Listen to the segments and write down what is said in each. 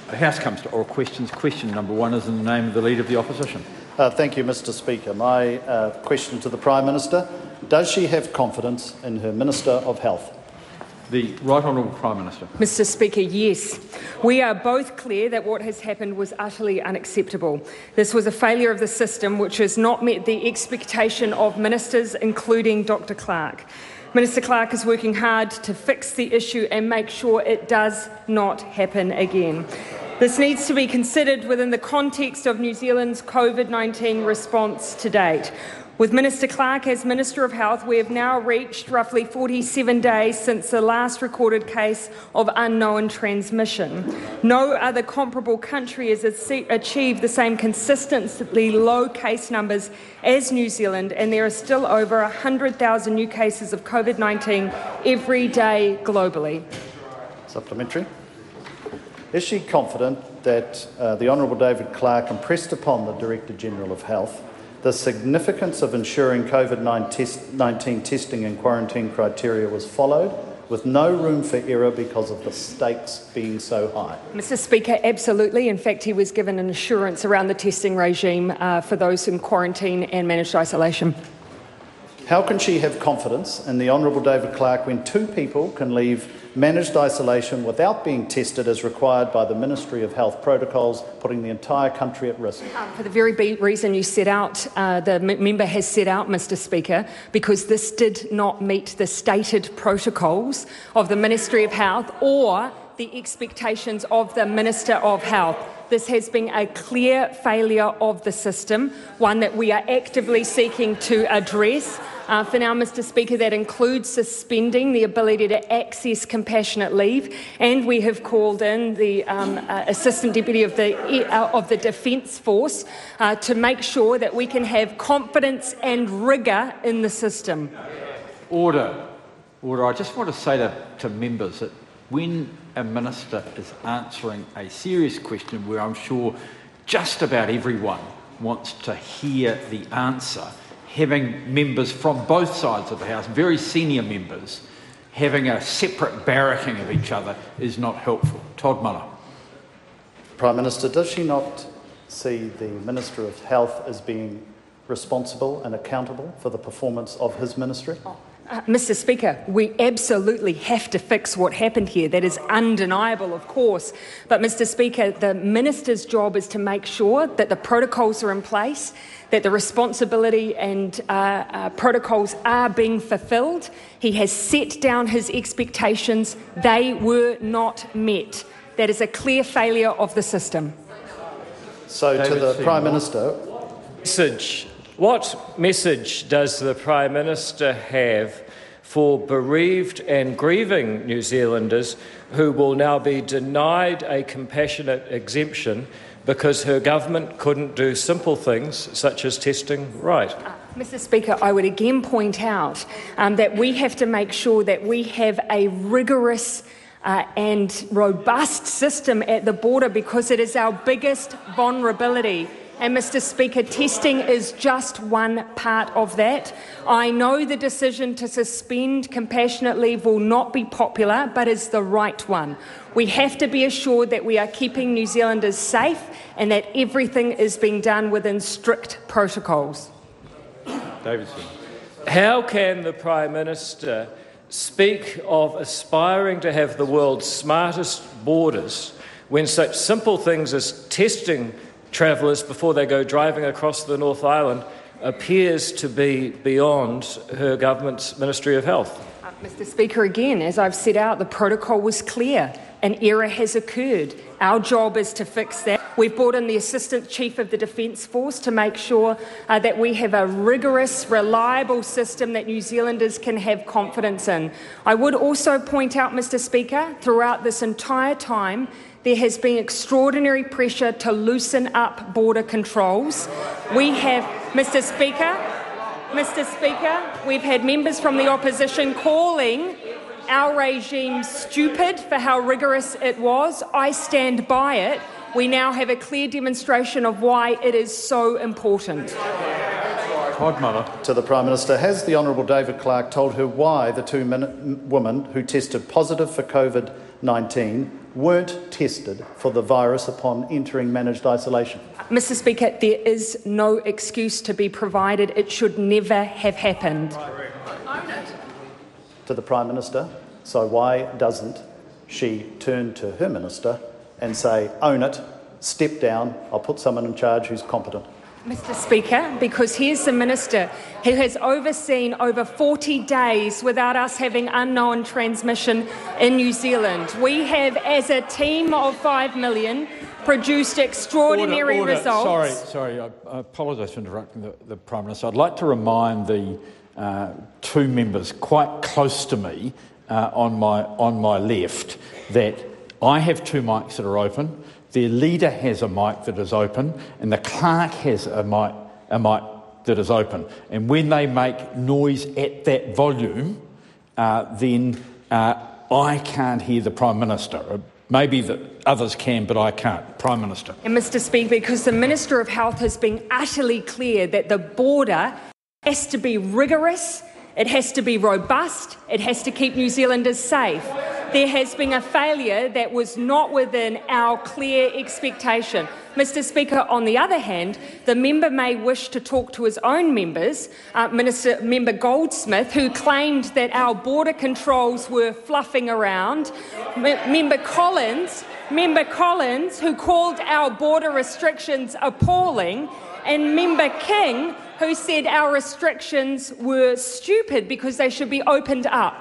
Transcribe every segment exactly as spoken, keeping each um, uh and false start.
The House comes to oral questions. Question number one is in the name of the Leader of the Opposition. Uh, thank you, Mr Speaker. My uh, question to the Prime Minister: does she have confidence in her Minister of Health? The Right Honourable Prime Minister. Mister Speaker, yes. We are both clear that what has happened was utterly unacceptable. This was a failure of the system which has not met the expectation of ministers, including Doctor Clark. Minister Clark is working hard to fix the issue and make sure it does not happen again. This needs to be considered within the context of New Zealand's COVID nineteen response to date. With Minister Clark as Minister of Health, we have now reached roughly forty-seven days since the last recorded case of unknown transmission. No other comparable country has achieved the same consistently low case numbers as New Zealand, and there are still over one hundred thousand new cases of COVID nineteen every day globally. Supplementary. Is she confident that uh, the Honourable David Clark impressed upon the Director-General of Health the significance of ensuring COVID nineteen testing and quarantine criteria was followed, with no room for error because of the stakes being so high? Mister Speaker, absolutely. In fact, he was given an assurance around the testing regime uh, for those in quarantine and managed isolation. How can she have confidence in the Honourable David Clark when two people can leave managed isolation without being tested as required by the Ministry of Health protocols, putting the entire country at risk? Um, for the very reason you set out, uh, the member has set out, Mister Speaker, because this did not meet the stated protocols of the Ministry of Health or the expectations of the Minister of Health. This has been a clear failure of the system, one that we are actively seeking to address. Uh, for now, Mister Speaker, that includes suspending the ability to access compassionate leave, and we have called in the um, uh, Assistant Deputy of the, uh, of the Defence Force uh, to make sure that we can have confidence and rigour in the system. Order. Order. I just want to say to, to members that when a minister is answering a serious question where I'm sure just about everyone wants to hear the answer, having members from both sides of the House, very senior members, having a separate barracking of each other is not helpful. Todd Muller. Prime Minister, does she not see the Minister of Health as being responsible and accountable for the performance of his ministry? Oh. Uh, Mister Speaker, we absolutely have to fix what happened here. That is undeniable, of course. But, Mister Speaker, the Minister's job is to make sure that the protocols are in place, that the responsibility and uh, uh, protocols are being fulfilled. He has set down his expectations. They were not met. That is a clear failure of the system. So, David to the Seymour. Prime Minister. Message. What message does the Prime Minister have for bereaved and grieving New Zealanders who will now be denied a compassionate exemption because her government couldn't do simple things such as testing right? Uh, Mister Speaker, I would again point out um, that we have to make sure that we have a rigorous Uh, and robust system at the border because it is our biggest vulnerability. And, Mister Speaker, testing is just one part of that. I know the decision to suspend compassionate leave will not be popular, but is the right one. We have to be assured that we are keeping New Zealanders safe and that everything is being done within strict protocols. Davidson. How can the Prime Minister speak of aspiring to have the world's smartest borders when such simple things as testing travellers before they go driving across the North Island appears to be beyond her government's Ministry of Health? Uh, Mister Speaker, again, as I've set out, the protocol was clear. An error has occurred. Our job is to fix that. We've brought in the Assistant Chief of the Defence Force to make sure uh, that we have a rigorous, reliable system that New Zealanders can have confidence in. I would also point out, Mister Speaker, throughout this entire time, there has been extraordinary pressure to loosen up border controls. We have, Mister Speaker, Mister Speaker, we've had members from the opposition calling our regime stupid for how rigorous it was. I stand by it. We now have a clear demonstration of why it is so important. Todd Muller. To the Prime Minister, has the Honourable David Clark told her why the two women who tested positive for COVID nineteen weren't tested for the virus upon entering managed isolation? Mister Speaker, there is no excuse to be provided. It should never have happened. Own it. To the Prime Minister. So why doesn't she turn to her minister and say, own it, step down, I'll put someone in charge who's competent? Mister Speaker, because here's the minister who has overseen over forty days without us having unknown transmission in New Zealand. We have, as a team of five million, produced extraordinary Order, order. results. Sorry, sorry, I, I apologise for interrupting the, the Prime Minister. I'd like to remind the uh, two members quite close to me uh, on my on my left that I have two mics that are open. Their leader has a mic that is open, and the clerk has a mic, a mic that is open. And when they make noise at that volume, uh, then uh, I can't hear the Prime Minister. Maybe that others can, but I can't. Prime Minister. And Mister Speaker, because the Minister of Health has been utterly clear that the border has to be rigorous, it has to be robust, it has to keep New Zealanders safe. There has been a failure that was not within our clear expectation. Mister Speaker, on the other hand, the member may wish to talk to his own members, uh, Minister Member Goldsmith, who claimed that our border controls were fluffing around, M- Member Collins, Member Collins, who called our border restrictions appalling, and Member King, who said our restrictions were stupid because they should be opened up.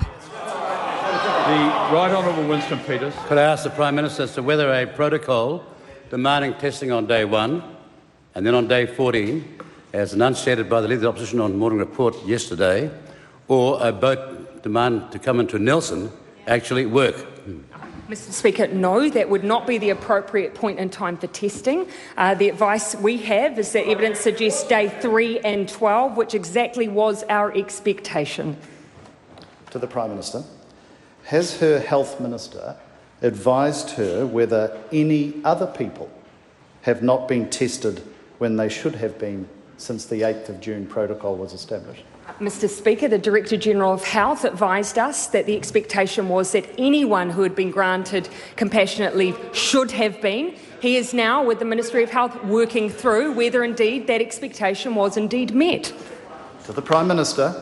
The Right Honourable Winston Peters. Could I ask the Prime Minister as to whether a protocol demanding testing on day one and then on day fourteen, as enunciated by the Leader of the Opposition on Morning Report yesterday, or a boat demand to come into Nelson actually work? Mister Speaker, no, that would not be the appropriate point in time for testing. Uh, the advice we have is that evidence suggests day three and twelve, which exactly was our expectation. To the Prime Minister. Has her Health Minister advised her whether any other people have not been tested when they should have been since the eighth of June protocol was established? Mister Speaker, the Director-General of Health advised us that the expectation was that anyone who had been granted compassionate leave should have been. He is now, with the Ministry of Health, working through whether indeed that expectation was indeed met. To the Prime Minister,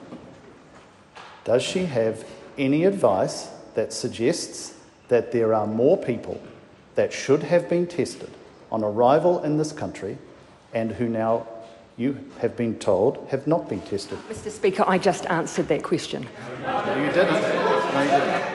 does she have any advice that suggests that there are more people that should have been tested on arrival in this country and who now, you have been told, have not been tested? Mister Speaker, I just answered that question. No, you didn't. No, you didn't.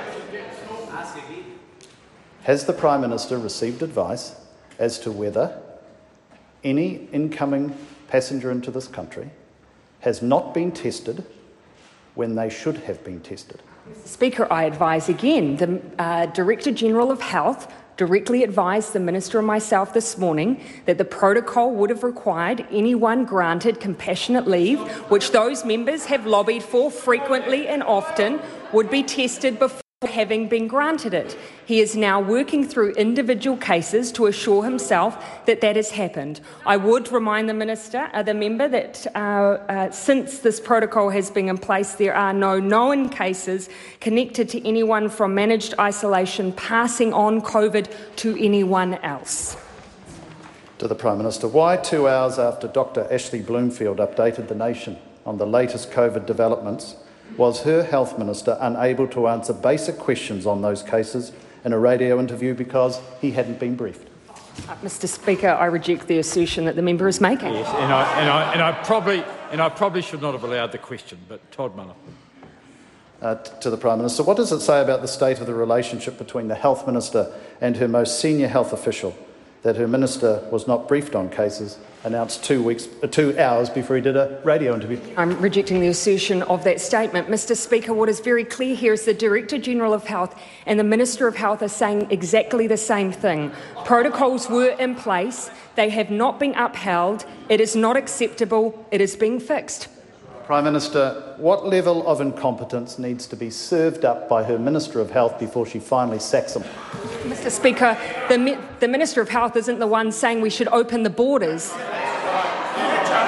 Has the Prime Minister received advice as to whether any incoming passenger into this country has not been tested when they should have been tested? Mister Speaker, I advise again. The uh, Director-General of Health directly advised the Minister and myself this morning that the protocol would have required anyone granted compassionate leave, which those members have lobbied for frequently and often, would be tested before having been granted it. He is now working through individual cases to assure himself that that has happened. I would remind the Minister, uh, the member, that uh, uh, since this protocol has been in place, there are no known cases connected to anyone from managed isolation passing on COVID to anyone else. To the Prime Minister, why two hours after Doctor Ashley Bloomfield updated the nation on the latest COVID developments was her Health Minister unable to answer basic questions on those cases in a radio interview because he hadn't been briefed? Uh, Mister Speaker, I reject the assertion that the member is making. Yes, and I, and I, and I probably and I probably should not have allowed the question, but Todd Muller. Uh, t- to the Prime Minister, what does it say about the state of the relationship between the Health Minister and her most senior health official that her minister was not briefed on cases announced two weeks, uh, two hours before he did a radio interview? I'm rejecting the assertion of that statement. Mister Speaker, what is very clear here is the Director-General of Health and the Minister of Health are saying exactly the same thing. Protocols were in place. They have not been upheld. It is not acceptable. It is being fixed. Prime Minister, what level of incompetence needs to be served up by her Minister of Health before she finally sacks him? Mister Speaker, the, Mi- the Minister of Health isn't the one saying we should open the borders.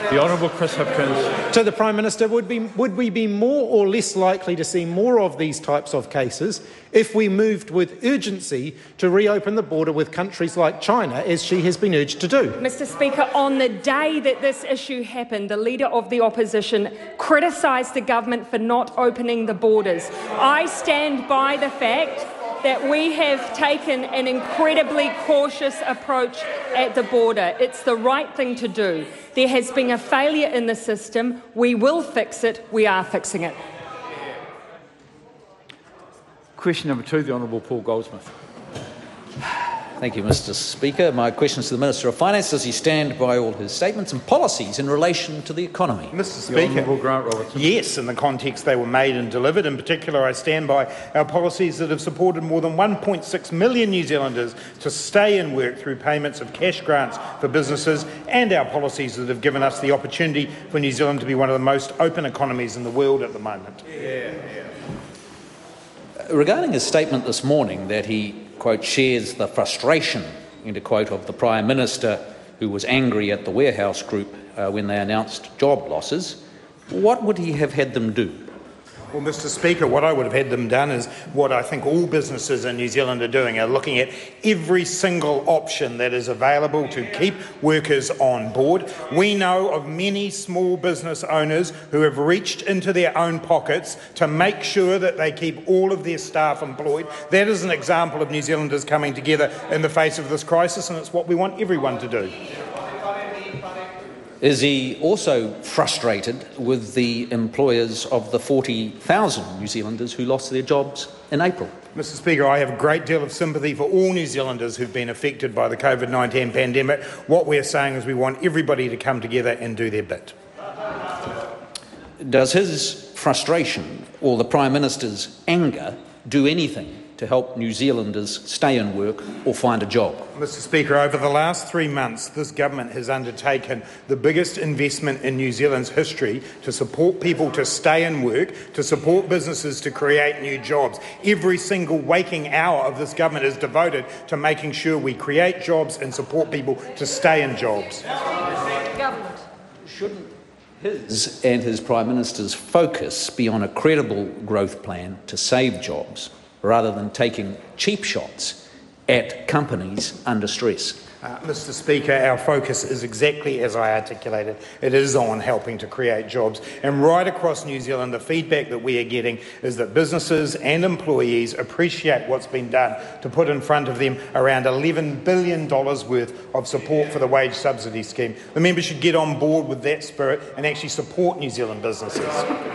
The Honourable Chris Hipkins. To the Prime Minister, would, be, would we be more or less likely to see more of these types of cases if we moved with urgency to reopen the border with countries like China, as she has been urged to do? Mister Speaker, on the day that this issue happened, the Leader of the Opposition criticised the government for not opening the borders. I stand by the fact that we have taken an incredibly cautious approach at the border. It's the right thing to do. There has been a failure in the system. We will fix it. We are fixing it. Question number two, the Honourable Paul Goldsmith. Thank you, Mister Speaker. My question is to the Minister of Finance. Does he stand by all his statements and policies in relation to the economy? Mister The Speaker, Honourable Grant Robertson. yes, in the context they were made and delivered. In particular, I stand by our policies that have supported more than one point six million New Zealanders to stay and work through payments of cash grants for businesses, and our policies that have given us the opportunity for New Zealand to be one of the most open economies in the world at the moment. Yeah, yeah. Regarding his statement this morning that he, quote, shares the frustration, end of quote, of the Prime Minister who was angry at the Warehouse Group uh, when they announced job losses, what would he have had them do? Well, Mister Speaker, what I would have had them done is what I think all businesses in New Zealand are doing, are looking at every single option that is available to keep workers on board. We know of many small business owners who have reached into their own pockets to make sure that they keep all of their staff employed. That is an example of New Zealanders coming together in the face of this crisis, and it's what we want everyone to do. Is he also frustrated with the employers of the forty thousand New Zealanders who lost their jobs in April? Mister Speaker, I have a great deal of sympathy for all New Zealanders who've been affected by the COVID nineteen pandemic. What we're saying is we want everybody to come together and do their bit. Does his frustration or the Prime Minister's anger do anything to help New Zealanders stay in work or find a job? Mister Speaker, over the last three months, this government has undertaken the biggest investment in New Zealand's history to support people to stay in work, to support businesses to create new jobs. Every single waking hour of this government is devoted to making sure we create jobs and support people to stay in jobs. Government. Shouldn't his and his Prime Minister's focus be on a credible growth plan to save jobs, rather than taking cheap shots at companies under stress? Uh, Mister Speaker, our focus is exactly as I articulated. It is on helping to create jobs. And right across New Zealand, the feedback that we are getting is that businesses and employees appreciate what's been done to put in front of them around eleven billion dollars worth of support for the wage subsidy scheme. The members should get on board with that spirit and actually support New Zealand businesses.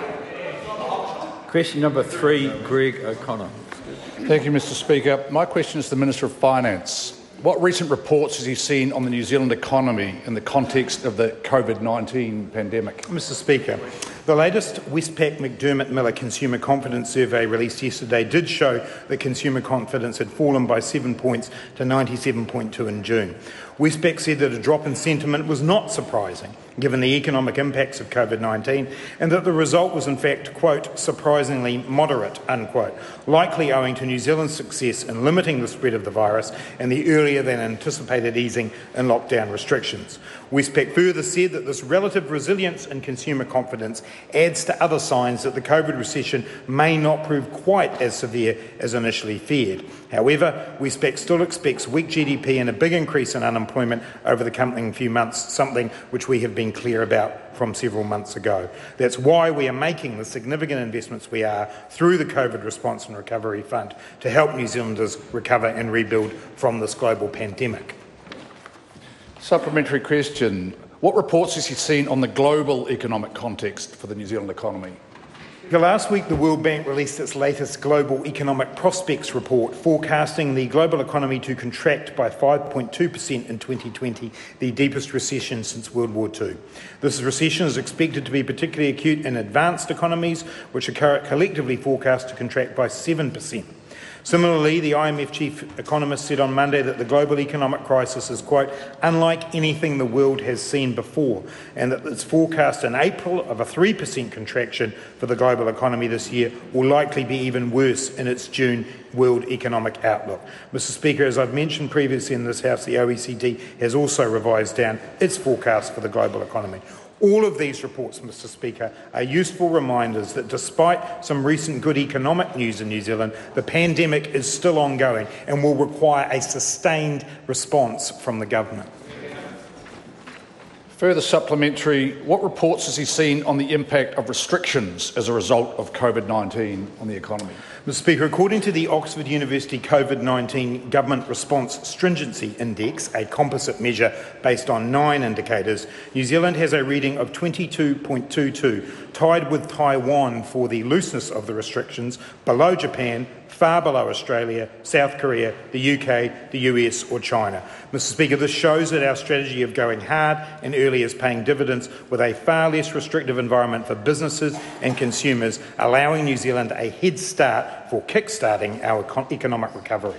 Question number three, Greg O'Connor. Thank you, Mister Speaker. My question is to the Minister of Finance. What recent reports has he seen on the New Zealand economy in the context of the COVID nineteen pandemic? Mister Speaker, the latest Westpac McDermott Miller Consumer Confidence Survey released yesterday did show that consumer confidence had fallen by seven points to ninety-seven point two in June. Westpac said that a drop in sentiment was not surprising, given the economic impacts of COVID nineteen, and that the result was in fact, quote, surprisingly moderate, unquote, likely owing to New Zealand's success in limiting the spread of the virus and the earlier than anticipated easing in lockdown restrictions. Westpac further said that this relative resilience in consumer confidence adds to other signs that the COVID recession may not prove quite as severe as initially feared. However, Westpac still expects weak G D P and a big increase in unemployment over the coming few months, something which we have been clear about from several months ago. That's why we are making the significant investments we are through the COVID Response and Recovery Fund to help New Zealanders recover and rebuild from this global pandemic. Supplementary question. What reports has he seen on the global economic context for the New Zealand economy? Last week, the World Bank released its latest Global Economic Prospects report, forecasting the global economy to contract by five point two percent in twenty twenty, the deepest recession since World War Two. This recession is expected to be particularly acute in advanced economies, which are collectively forecast to contract by seven percent. Similarly, the I M F chief economist said on Monday that the global economic crisis is, quote, unlike anything the world has seen before, and that its forecast in April of a three percent contraction for the global economy this year will likely be even worse in its June World Economic Outlook. Mister Speaker, as I've mentioned previously in this House, the O E C D has also revised down its forecast for the global economy. All of these reports, Mr Speaker, are useful reminders that despite some recent good economic news in New Zealand, the pandemic is still ongoing and will require a sustained response from the government. Further supplementary, what reports has he seen on the impact of restrictions as a result of COVID nineteen on the economy? Mister Speaker, according to the Oxford University COVID nineteen Government Response Stringency Index, a composite measure based on nine indicators, New Zealand has a reading of twenty-two point two two, tied with Taiwan for the looseness of the restrictions, below Japan, far below Australia, South Korea, the U K, the U S or China. Mister Speaker, this shows that our strategy of going hard and early is paying dividends, with a far less restrictive environment for businesses and consumers, allowing New Zealand a head start for kick-starting our economic recovery.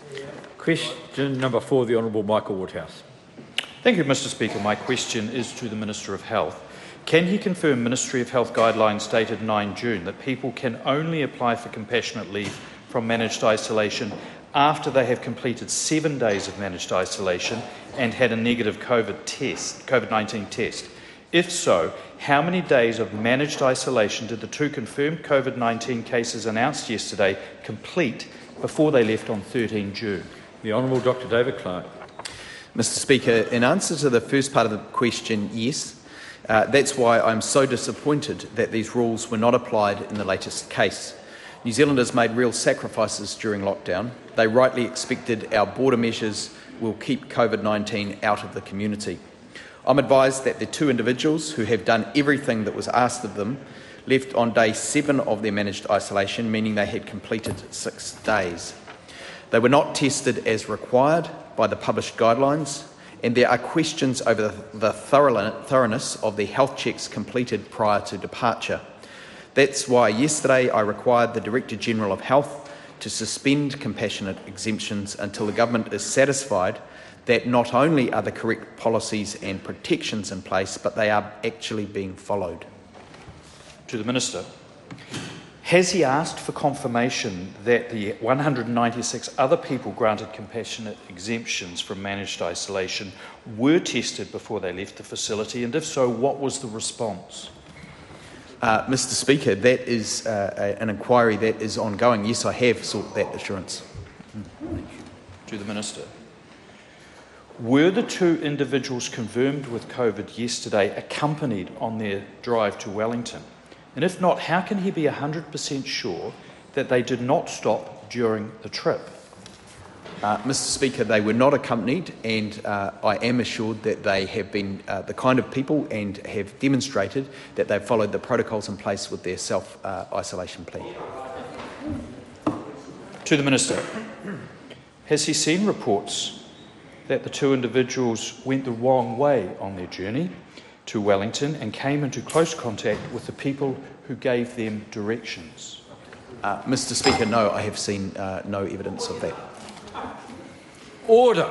Question number four, the Honourable Michael Woodhouse. Thank you, Mister Speaker. My question is to the Minister of Health. Can he confirm Ministry of Health guidelines dated nine June that people can only apply for compassionate leave from managed isolation after they have completed seven days of managed isolation and had a negative COVID test, COVID nineteen test? If so, how many days of managed isolation did the two confirmed COVID nineteen cases announced yesterday complete before they left on thirteen June? The Honourable Doctor David Clark. Mister Speaker, in answer to the first part of the question, yes. Uh, that's why I'm so disappointed that these rules were not applied in the latest case. New Zealanders made real sacrifices during lockdown. They rightly expected our border measures will keep COVID nineteen out of the community. I'm advised that the two individuals who have done everything that was asked of them left on day seven of their managed isolation, meaning they had completed six days. They were not tested as required by the published guidelines, and there are questions over the thoroughness of the health checks completed prior to departure. That's why yesterday I required the Director-General of Health to suspend compassionate exemptions until the government is satisfied that not only are the correct policies and protections in place, but they are actually being followed. To the Minister. Has he asked for confirmation that the one hundred ninety-six other people granted compassionate exemptions from managed isolation were tested before they left the facility? And if so, what was the response? Uh, Mister Speaker, that is uh, a, an inquiry that is ongoing. Yes, I have sought that assurance. Thank you. To the Minister. Were the two individuals confirmed with COVID yesterday accompanied on their drive to Wellington? And if not, how can he be one hundred percent sure that they did not stop during the trip? Uh, Mister Speaker, they were not accompanied, and uh, I am assured that they have been uh, the kind of people and have demonstrated that they've followed the protocols in place with their self-isolation uh, plan. To the Minister. Has he seen reports that the two individuals went the wrong way on their journey to Wellington and came into close contact with the people who gave them directions? Uh, Mister Speaker, no, I have seen uh, no evidence of that. Order.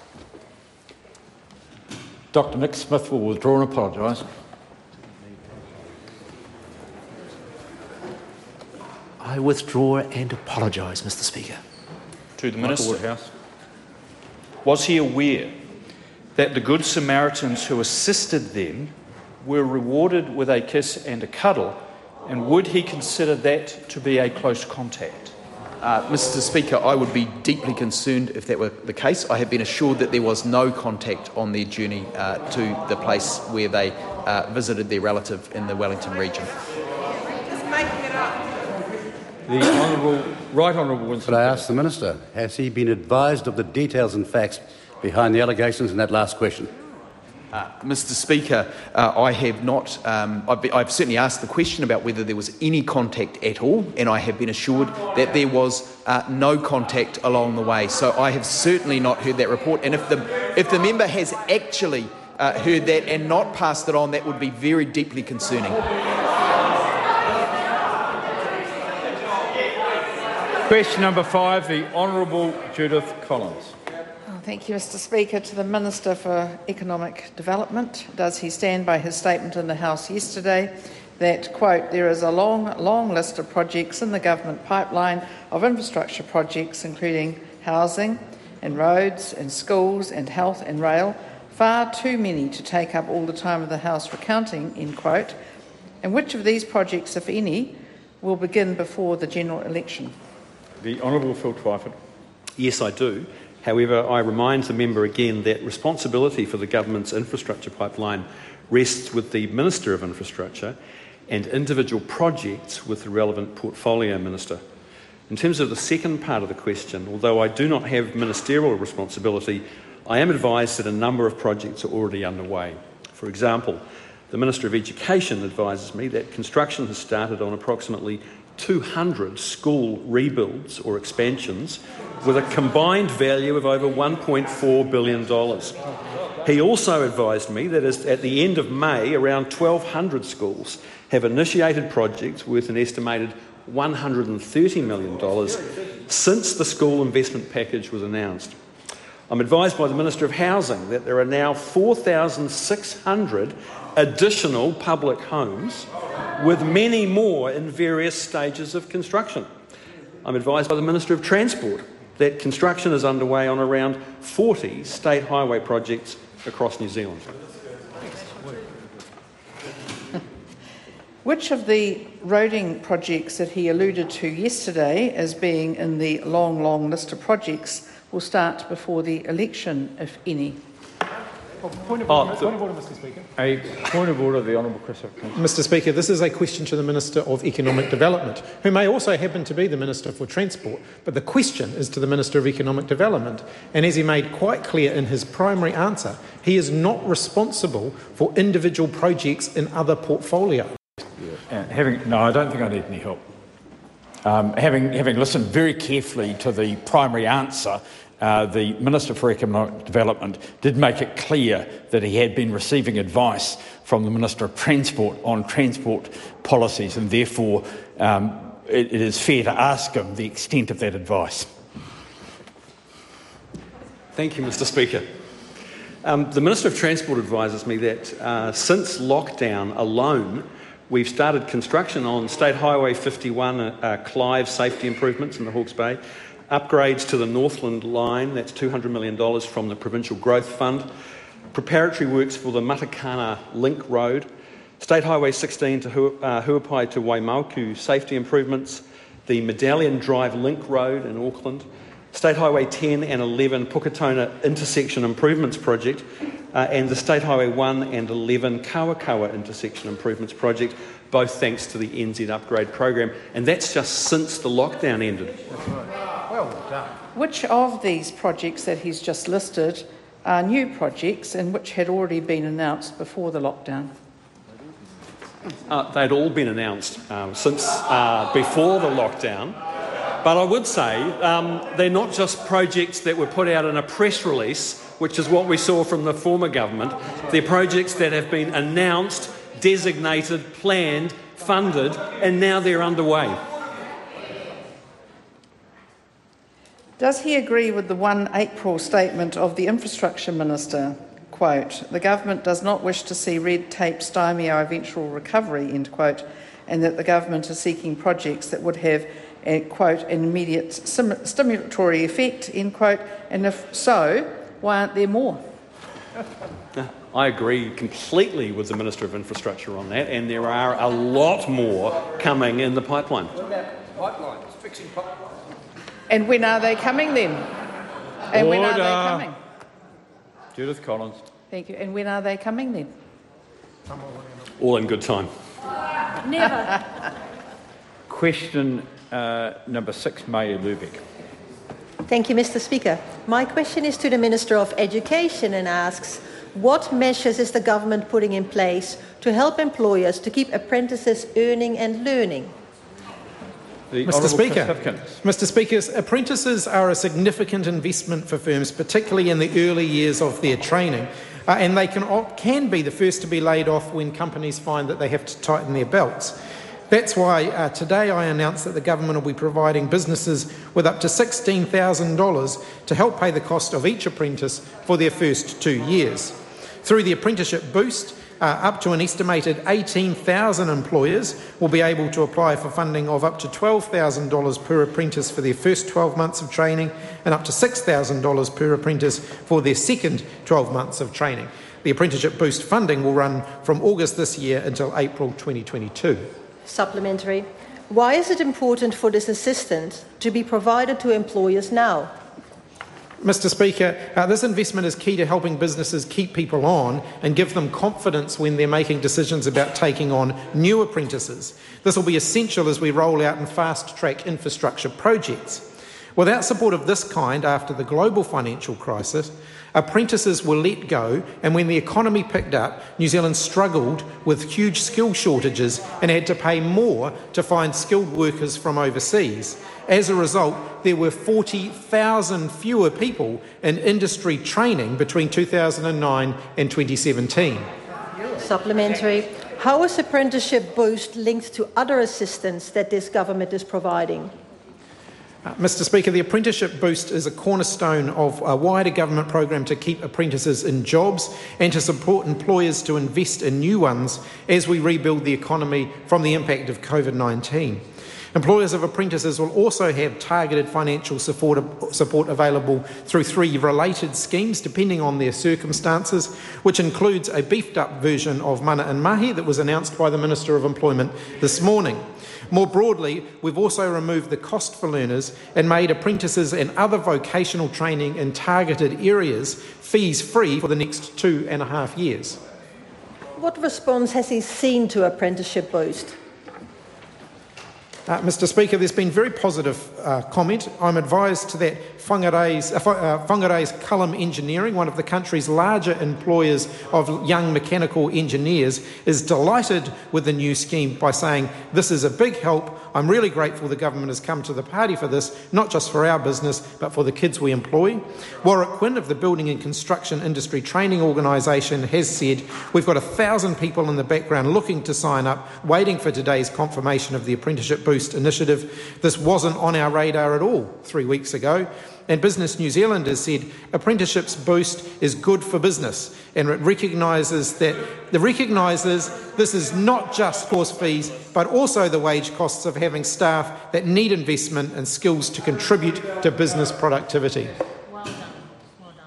Doctor Nick Smith will withdraw and apologise. I withdraw and apologise, Mister Speaker. To the Minister. Was he aware that the Good Samaritans who assisted them were rewarded with a kiss and a cuddle, and would he consider that to be a close contact? Uh, Mister Speaker, I would be deeply concerned if that were the case. I have been assured that there was no contact on their journey uh, to the place where they uh, visited their relative in the Wellington region. Just making it up. The Honourable, Right Honourable Winston. Could I ask the Minister, has he been advised of the details and facts behind the allegations in that last question? Uh, Mister Speaker, uh, I have not. Um, I've, be, I've certainly asked the question about whether there was any contact at all, and I have been assured that there was uh, no contact along the way. So I have certainly not heard that report. And if the if the member has actually uh, heard that and not passed it on, that would be very deeply concerning. Question number five, the Honourable Judith Collins. Thank you, Mister Speaker. To the Minister for Economic Development, does he stand by his statement in the House yesterday that, quote, there is a long, long list of projects in the government pipeline of infrastructure projects, including housing and roads and schools and health and rail, far too many to take up all the time of the House recounting, end quote. And which of these projects, if any, will begin before the general election? The Honourable Phil Twyford. Yes, I do. However, I remind the member again that responsibility for the government's infrastructure pipeline rests with the Minister of Infrastructure and individual projects with the relevant portfolio minister. In terms of the second part of the question, although I do not have ministerial responsibility, I am advised that a number of projects are already underway. For example, the Minister of Education advises me that construction has started on approximately two hundred school rebuilds or expansions with a combined value of over one point four billion dollars. He also advised me that as at the end of May, around twelve hundred schools have initiated projects worth an estimated one hundred thirty million dollars since the school investment package was announced. I'm advised by the Minister of Housing that there are now four thousand six hundred additional public homes, with many more in various stages of construction. I'm advised by the Minister of Transport that construction is underway on around forty state highway projects across New Zealand. Which of the roading projects that he alluded to yesterday as being in the long, long list of projects will start before the election, if any? Oh, point, of order, oh, point of order, Mister Speaker. A point of order, the Honourable Chris Hipkins. Mister Speaker, this is a question to the Minister of Economic Development, who may also happen to be the Minister for Transport, but the question is to the Minister of Economic Development. And as he made quite clear in his primary answer, he is not responsible for individual projects in other portfolios. Uh, having, no, I don't think I need any help. Um, having, having listened very carefully to the primary answer, uh, the Minister for Economic Development did make it clear that he had been receiving advice from the Minister of Transport on transport policies, and therefore um, it, it is fair to ask him the extent of that advice. Thank you, Mister Speaker. Um, the Minister of Transport advises me that uh, since lockdown alone, we've started construction on State Highway fifty-one, uh, Clive safety improvements in the Hawke's Bay, upgrades to the Northland line, that's two hundred million dollars from the Provincial Growth Fund, preparatory works for the Matakana Link Road, State Highway sixteen to Hu- uh, Huapai to Waimaoku safety improvements, the Medallion Drive Link Road in Auckland, State Highway ten and eleven Puketona intersection improvements project, uh, and the State Highway one and eleven Kawakawa intersection improvements project, both thanks to the N Z upgrade program. And that's just since the lockdown ended. Well done. Which of these projects that he's just listed are new projects and which had already been announced before the lockdown? Uh, they'd all been announced um, since uh, before the lockdown. But I would say um, they're not just projects that were put out in a press release, which is what we saw from the former government. They're projects that have been announced, designated, planned, funded, and now they're underway. Does he agree with the the first April statement of the Infrastructure Minister, quote, "The government does not wish to see red tape stymie our eventual recovery," end quote, and that the government is seeking projects that would have a, quote, an immediate sim- stimulatory effect, end quote, and if so, why aren't there more? I agree completely with the Minister of Infrastructure on that, and there are a lot more coming in the pipeline. What about pipelines, fixing pipelines? And when are they coming then? And when are they coming? Judith Collins. Thank you. And when are they coming then? All in good time. Never. Question uh, number six, Maya Lubeck. Thank you, Mister Speaker. My question is to the Minister of Education and asks, what measures is the government putting in place to help employers to keep apprentices earning and learning? The Mister Speaker, Chris Mister Speaker, apprentices are a significant investment for firms, particularly in the early years of their training, uh, and they can, can be the first to be laid off when companies find that they have to tighten their belts. That's why uh, today I announced that the government will be providing businesses with up to sixteen thousand dollars to help pay the cost of each apprentice for their first two years. Through the Apprenticeship Boost, uh, up to an estimated eighteen thousand employers will be able to apply for funding of up to twelve thousand dollars per apprentice for their first twelve months of training and up to six thousand dollars per apprentice for their second twelve months of training. The Apprenticeship Boost funding will run from August this year until April twenty twenty-two. Supplementary. Why is it important for this assistance to be provided to employers now? Mr Speaker, uh, this investment is key to helping businesses keep people on and give them confidence when they're making decisions about taking on new apprentices. This will be essential as we roll out and fast-track infrastructure projects. Without support of this kind after the global financial crisis, apprentices were let go, and when the economy picked up, New Zealand struggled with huge skill shortages and had to pay more to find skilled workers from overseas. As a result, there were forty thousand fewer people in industry training between two thousand nine and twenty seventeen. Supplementary. How is Apprenticeship Boost linked to other assistance that this government is providing? Uh, Mr Speaker, the Apprenticeship Boost is a cornerstone of a wider government program to keep apprentices in jobs and to support employers to invest in new ones as we rebuild the economy from the impact of COVID nineteen. Employers of apprentices will also have targeted financial support, support available through three related schemes depending on their circumstances, which includes a beefed up version of Mana and Mahi that was announced by the Minister of Employment this morning. More broadly, we've also removed the cost for learners and made apprentices and other vocational training in targeted areas fees-free for the next two and a half years. What response has he seen to Apprenticeship Boost? Uh, Mr Speaker, there's been very positive uh, comment. I'm advised that Whangarei's, uh, Whangarei's Culham Engineering, one of the country's larger employers of young mechanical engineers, is delighted with the new scheme by saying, "This is a big help. I'm really grateful the government has come to the party for this, not just for our business, but for the kids we employ." Warwick Quinn of the Building and Construction Industry Training Organisation has said, "We've got a thousand people in the background looking to sign up, waiting for today's confirmation of the Apprenticeship Boost initiative. This wasn't on our radar at all three weeks ago." And Business New Zealand has said Apprenticeships Boost is good for business, and it recognises that it recognises this is not just course fees, but also the wage costs of having staff that need investment and skills to contribute to business productivity. Well done. Well done,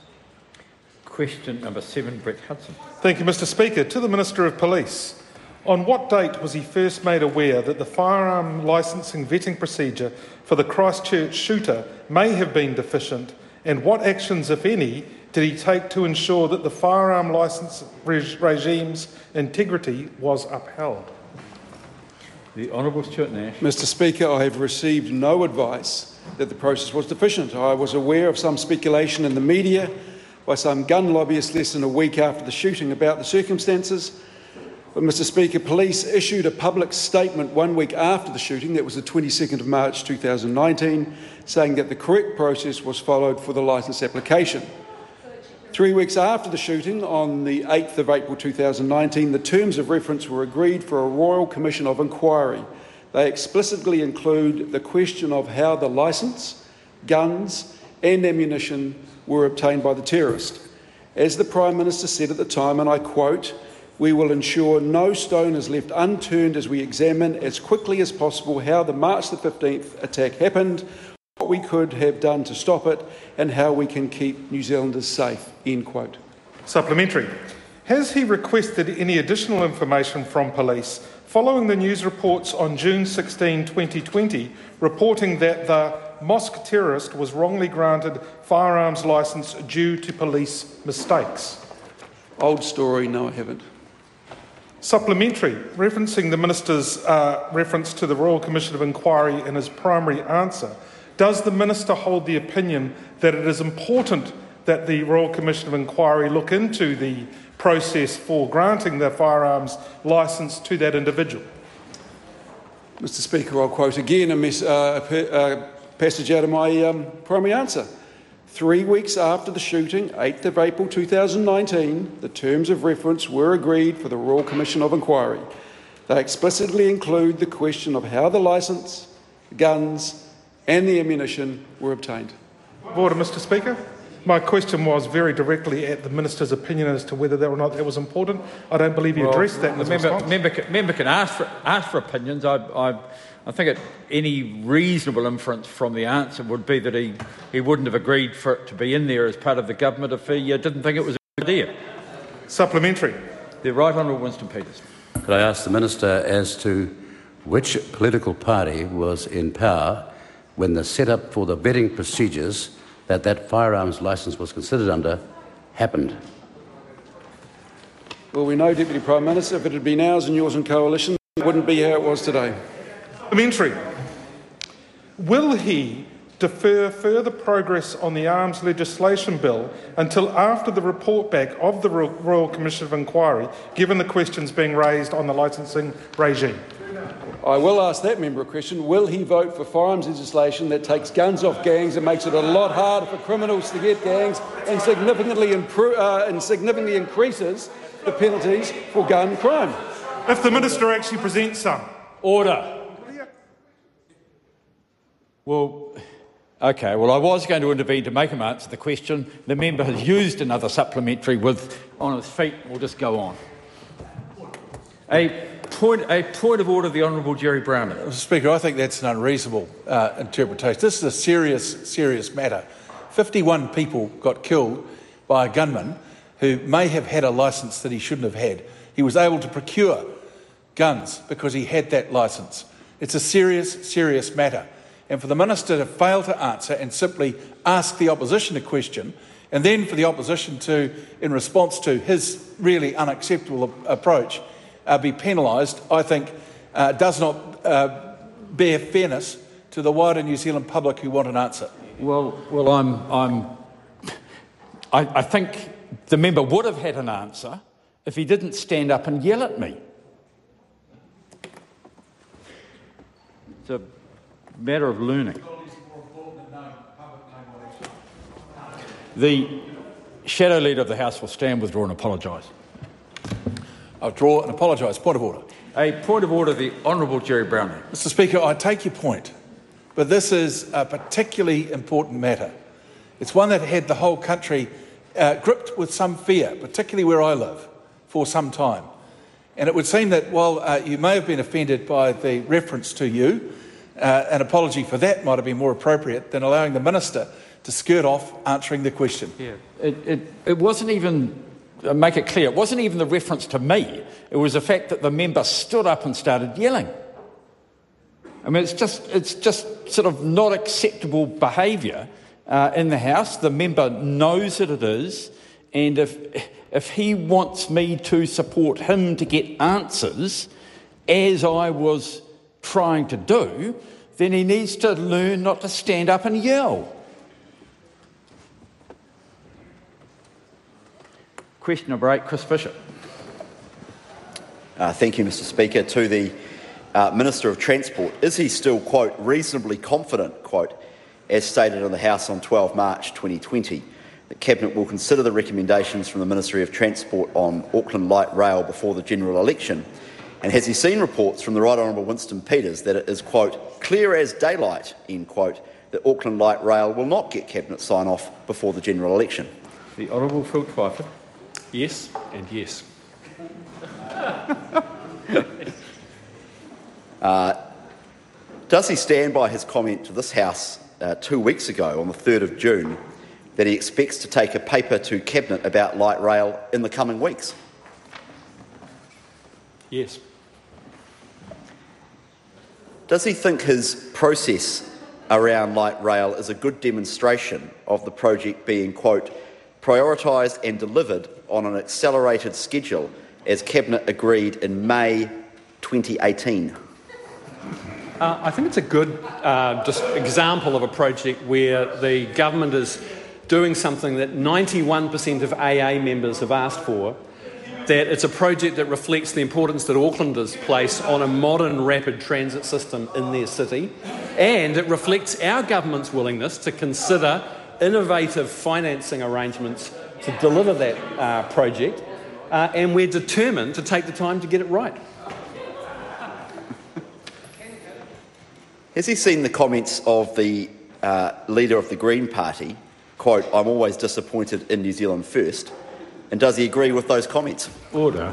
Question number seven, Brett Hudson. Thank you, Mr Speaker. To the Minister of Police. On what date was he first made aware that the firearm licensing vetting procedure for the Christchurch shooter may have been deficient, and what actions, if any, did he take to ensure that the firearm licence reg- regime's integrity was upheld? The Honourable Stuart Nash. Mr Speaker, I have received no advice that the process was deficient. I was aware of some speculation in the media by some gun lobbyists less than a week after the shooting about the circumstances. But, Mr Speaker, police issued a public statement one week after the shooting, that was the twenty-second of March two thousand nineteen, saying that the correct process was followed for the licence application. Three weeks after the shooting, on the eighth of April two thousand nineteen, the terms of reference were agreed for a Royal Commission of Inquiry. They explicitly include the question of how the licence, guns and ammunition were obtained by the terrorist. As the Prime Minister said at the time, and I quote, "We will ensure no stone is left unturned as we examine as quickly as possible how the March the fifteenth attack happened, what we could have done to stop it, and how we can keep New Zealanders safe." End quote. Supplementary. Has he requested any additional information from police following the news reports on June sixteenth, twenty twenty, reporting that the mosque terrorist was wrongly granted firearms licence due to police mistakes? Old story, no I haven't. Supplementary, referencing the Minister's uh, reference to the Royal Commission of Inquiry in his primary answer, does the Minister hold the opinion that it is important that the Royal Commission of Inquiry look into the process for granting the firearms licence to that individual? Mr Speaker, I'll quote again a, mes- uh, a passage out of my um, primary answer. Three weeks after the shooting, eighth of April two thousand nineteen, the terms of reference were agreed for the Royal Commission of Inquiry. They explicitly include the question of how the licence, guns and the ammunition were obtained. Order, Mr Speaker. My question was very directly at the Minister's opinion as to whether or not that was important. I don't believe he Well, addressed that in his member, response. member, can- member can ask for, ask for opinions. I, I, I think it, any reasonable inference from the answer would be that he, he wouldn't have agreed for it to be in there as part of the government if he uh, didn't think it was a good idea. Supplementary. The Right Honourable Winston Peters. Could I ask the Minister as to which political party was in power when the setup for the vetting procedures that that firearms licence was considered under happened? Well, we know, Deputy Prime Minister, if it had been ours and yours in coalition, it wouldn't be how it was today. Supplementary. Will he defer further progress on the arms legislation bill until after the report back of the Royal Commission of Inquiry, given the questions being raised on the licensing regime? I will ask that member a question. Will he vote for firearms legislation that takes guns off gangs and makes it a lot harder for criminals to get gangs and significantly, impro- uh, and significantly increases the penalties for gun crime? If the Minister actually presents some. Order. Well, OK, well, I was going to intervene to make him answer the question. The member has used another supplementary with on his feet. We'll just go on. A point, a point of order, the Honourable Jerry Browning. Mister Speaker, I think that's an unreasonable uh, interpretation. This is a serious, serious matter. fifty-one people got killed by a gunman who may have had a licence that he shouldn't have had. He was able to procure guns because he had that licence. It's a serious, serious matter. And for the Minister to fail to answer and simply ask the opposition a question, and then for the opposition to, in response to his really unacceptable approach, uh, be penalised, I think uh, does not uh, bear fairness to the wider New Zealand public who want an answer. Well, well, I'm, I'm, I, I think the member would have had an answer if he didn't stand up and yell at me. It's a matter of learning. The Shadow Leader of the House will stand, withdraw and apologise. I'll withdraw and apologise. Point of order. A point of order, the Honourable Jerry Browning. Mister Speaker, I take your point, but this is a particularly important matter. It's one that had the whole country uh, gripped with some fear, particularly where I live, for some time. And it would seem that while uh, you may have been offended by the reference to you, uh, an apology for that might have been more appropriate than allowing the Minister to skirt off answering the question. Yeah. It, it, it wasn't even, uh, make it clear, it wasn't even the reference to me. It was the fact that the member stood up and started yelling. I mean, it's just, it's just sort of not acceptable behaviour uh, in the House. The member knows that it is, and if, if he wants me to support him to get answers, as I was trying to do, then he needs to learn not to stand up and yell. Question number eight, Chris Fisher. Uh, thank you, Mister Speaker. To the uh, Minister of Transport, is he still, quote, reasonably confident, quote, as stated in the House on the twelfth of March twenty twenty, that Cabinet will consider the recommendations from the Ministry of Transport on Auckland Light Rail before the general election? And has he seen reports from the Right Honourable Winston Peters that it is, quote, clear as daylight, end quote, that Auckland Light Rail will not get Cabinet sign-off before the general election? The Honourable Phil Twyford. Yes and yes. uh, does he stand by his comment to this House uh, two weeks ago on the third of June that he expects to take a paper to Cabinet about light rail in the coming weeks? Yes. Does he think his process around light rail is a good demonstration of the project being, quote, prioritised and delivered on an accelerated schedule as Cabinet agreed in May twenty eighteen? Uh, I think it's a good uh, just example of a project where the government is doing something that ninety-one percent of A A members have asked for, that it's a project that reflects the importance that Aucklanders place on a modern rapid transit system in their city, and it reflects our government's willingness to consider innovative financing arrangements to deliver that uh, project, uh, and we're determined to take the time to get it right. Has he seen the comments of the uh, leader of the Green Party quote, "I'm always disappointed in New Zealand First"? And does he agree with those comments? Order.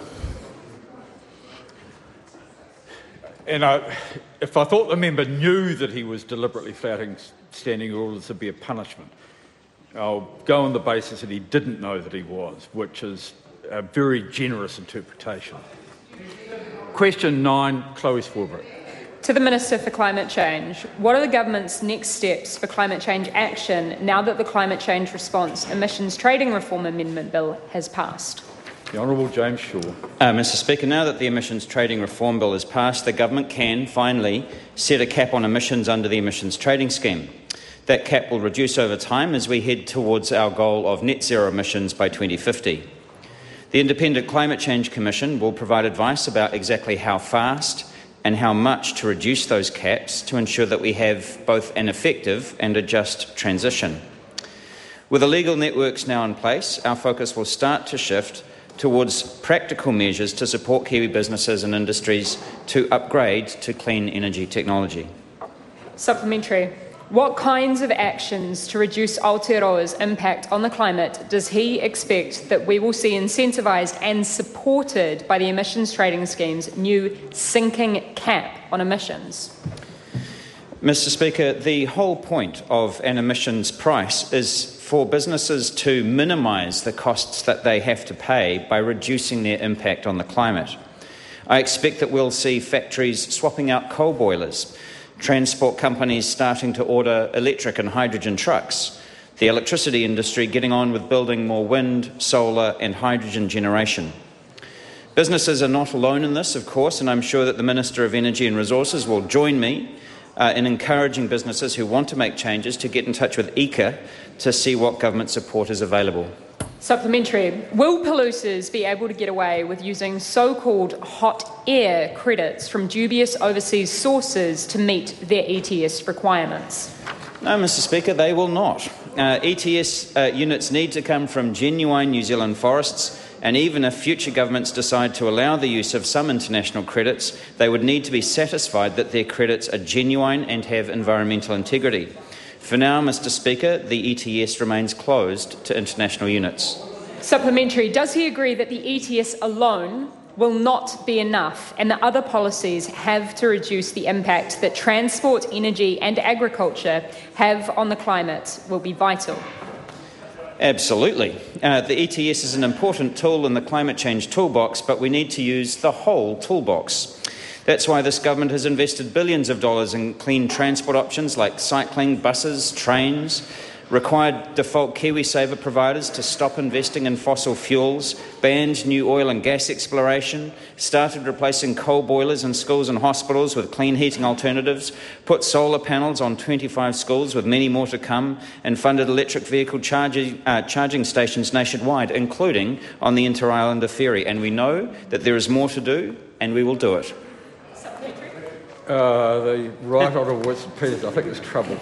And I, if I thought the member knew that he was deliberately flouting standing orders to be a punishment, I'll go on the basis that he didn't know that he was, which is a very generous interpretation. Question nine, Chloe Swarbrick. To the Minister for Climate Change, what are the government's next steps for climate change action now that the Climate Change Response Emissions Trading Reform Amendment Bill has passed? The Honourable James Shaw. Uh, Mr Speaker, now that the Emissions Trading Reform Bill has passed, the government can finally set a cap on emissions under the Emissions Trading Scheme. That cap will reduce over time as we head towards our goal of net zero emissions by twenty fifty. The Independent Climate Change Commission will provide advice about exactly how fast and how much to reduce those caps to ensure that we have both an effective and a just transition. With the legal networks now in place, our focus will start to shift towards practical measures to support Kiwi businesses and industries to upgrade to clean energy technology. Supplementary. What kinds of actions to reduce Aotearoa's impact on the climate does he expect that we will see incentivised and supported by the emissions trading scheme's new sinking cap on emissions? Mr Speaker, the whole point of an emissions price is for businesses to minimise the costs that they have to pay by reducing their impact on the climate. I expect that we'll see factories swapping out coal boilers, transport companies starting to order electric and hydrogen trucks, the electricity industry getting on with building more wind, solar and hydrogen generation. Businesses are not alone in this, of course, and I'm sure that the Minister of Energy and Resources will join me uh, in encouraging businesses who want to make changes to get in touch with E C A to see what government support is available. Supplementary. Will polluters be able to get away with using so-called hot air credits from dubious overseas sources to meet their E T S requirements? No, Mr Speaker, they will not. Uh, E T S uh, units need to come from genuine New Zealand forests, and even if future governments decide to allow the use of some international credits, they would need to be satisfied that their credits are genuine and have environmental integrity. For now, Mr Speaker, the E T S remains closed to international units. Supplementary. Does he agree that the E T S alone will not be enough and that other policies have to reduce the impact that transport, energy and agriculture have on the climate will be vital? Absolutely. Uh, the E T S is an important tool in the climate change toolbox, but we need to use the whole toolbox. That's why this government has invested billions of dollars in clean transport options like cycling, buses, trains, required default KiwiSaver providers to stop investing in fossil fuels, banned new oil and gas exploration, started replacing coal boilers in schools and hospitals with clean heating alternatives, put solar panels on twenty-five schools with many more to come, and funded electric vehicle charging, uh, charging stations nationwide, including on the Inter-Islander ferry. And we know that there is more to do, and we will do it. Uh, the Right Honourable Winston Peters, I think there's trouble.